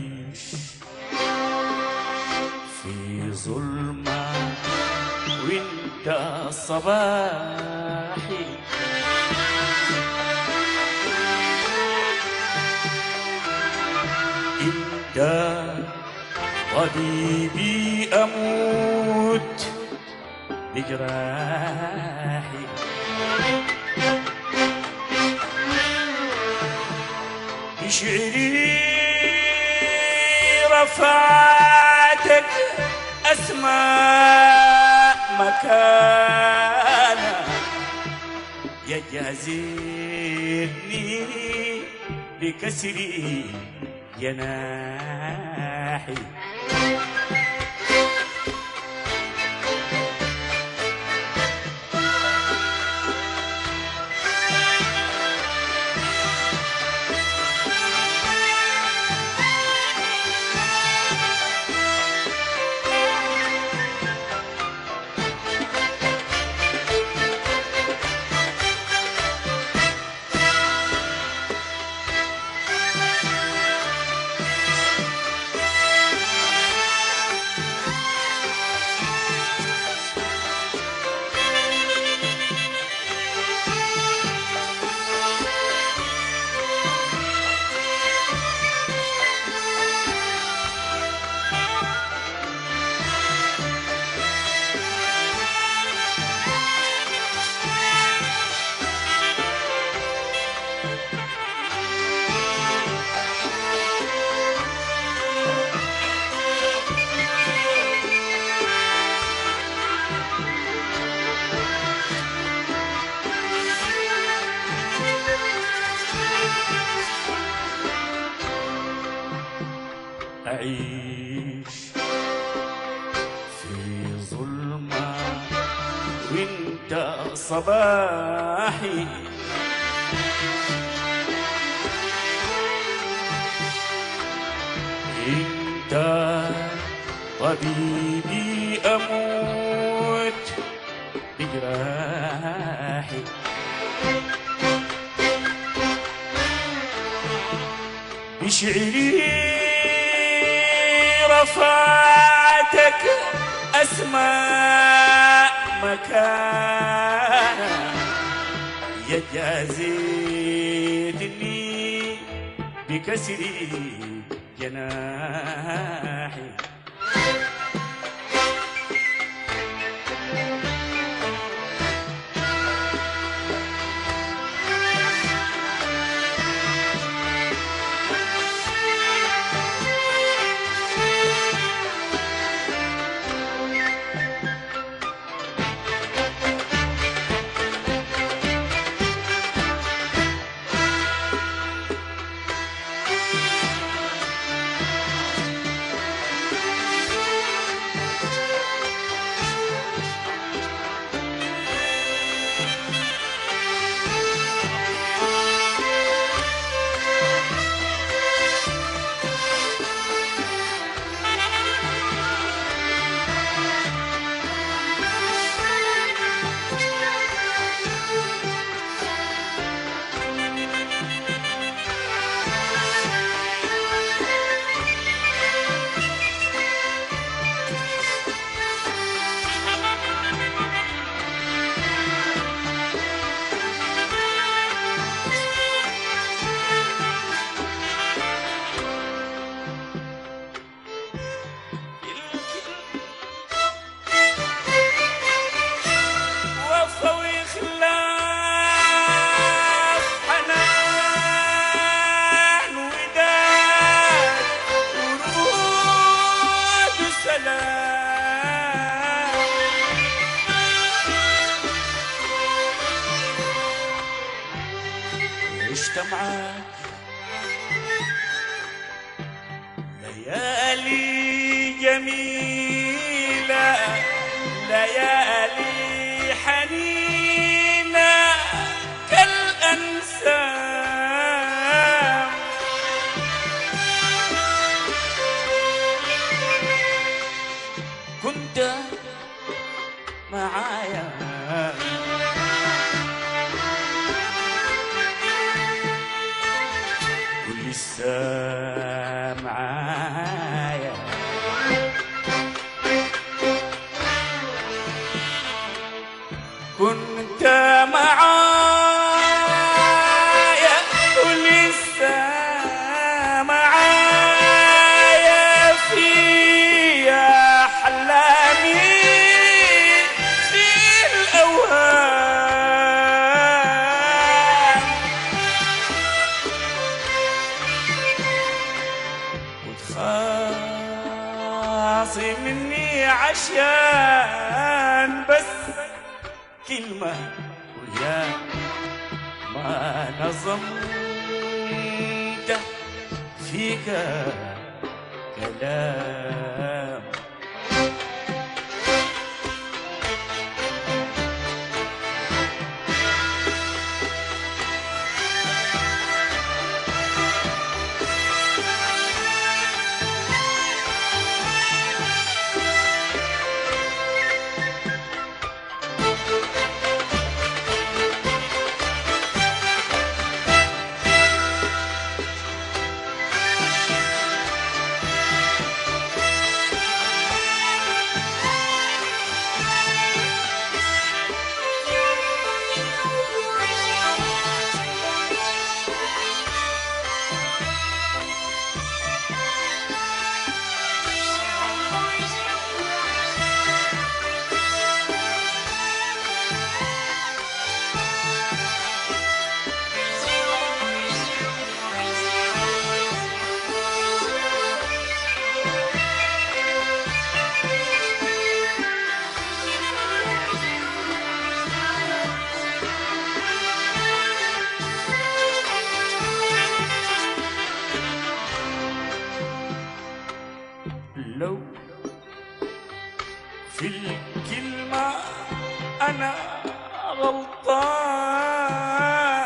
أعيش في ظلمة وانت صباحي، انت طبيبي أموت بجراحي. بشعري رفعتك أسمى مكانة، يجازيني بكسر جناحي. أعيش في ظلمة وانت صباحي، انت طبيبي أموت بجراحي. بشعري رفعتك أسمى مكانة، يجازيني بكسر جناحي. عشت معاك ليالي جميلة، ليالي حنينة كالأنسام. كنت معايا ولسه معايا معايا كنت معايا ولسه معايا في أحلامي في الأوهام وتخاصمني عشان بس كلمة ويا ما نظمت فيك كلام لو في الكلمة أنا غلطان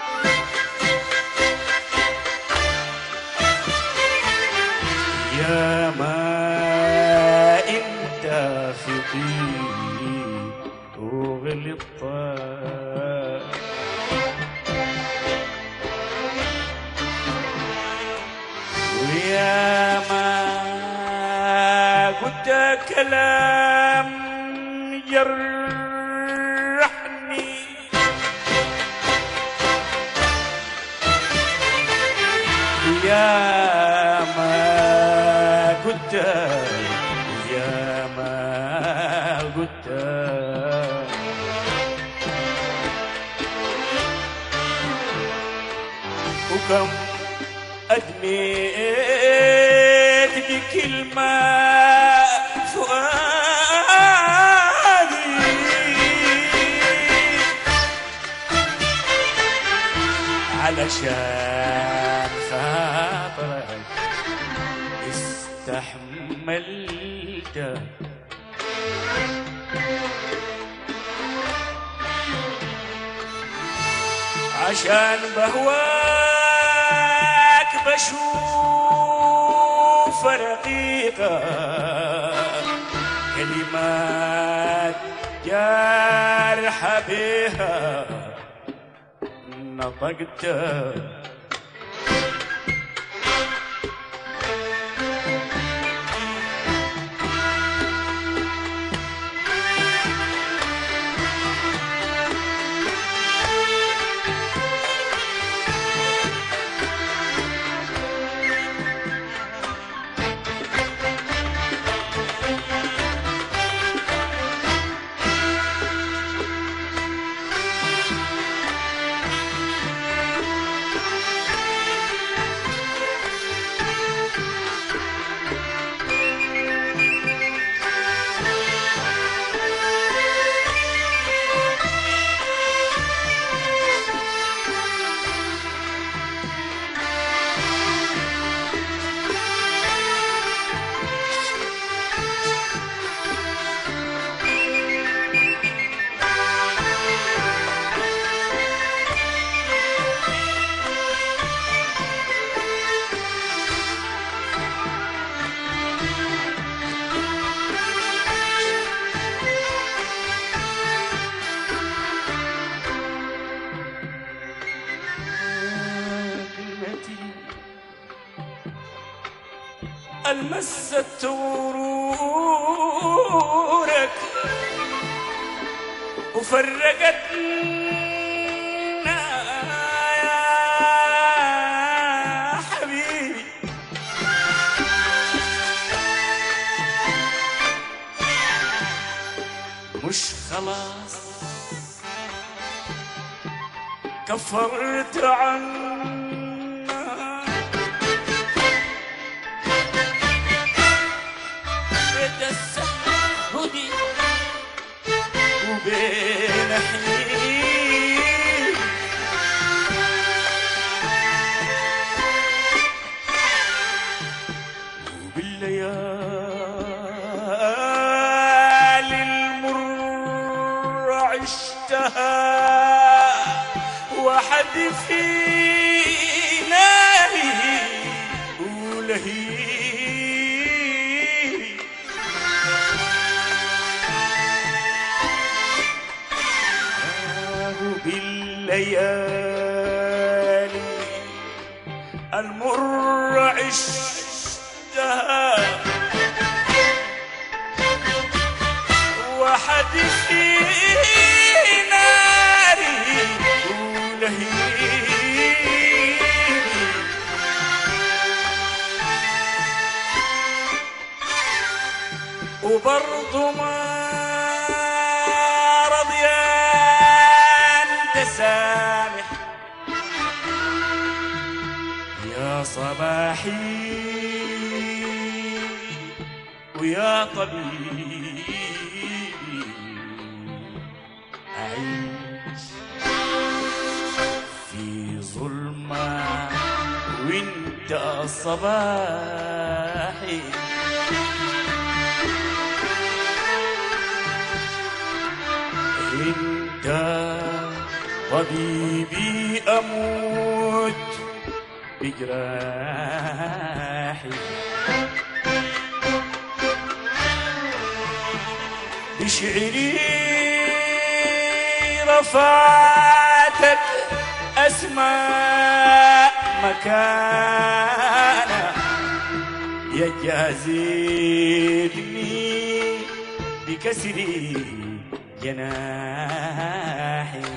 يا ما أنت في طيبي وغلطان ويا ما قلت كلام يجرحني يا ما قلت يا ما قلت وكم أدميت بكلمة فؤادي علشان خاطرك استحملت عشان بهواك بشوف رقيقة كلمات جارحة بها نطقت المست ورورك وفرقتنا يا حبيبي. مش خلاص كفرت عنا بيت السهودي وبين حنين وبالليالي المر عشتها وحد في ناري ولهيب. بالليالي المر عشتها وحد في ناري ولهيب. وبرضو ما رضيان تسامح يا صباحي ويا طبيبي. أعيش في ظلمة وانت صباحي انت طبيبي اموت بجراحي. بشعري رفعتك اسماء مكانه يجازيني بكسر جناحي.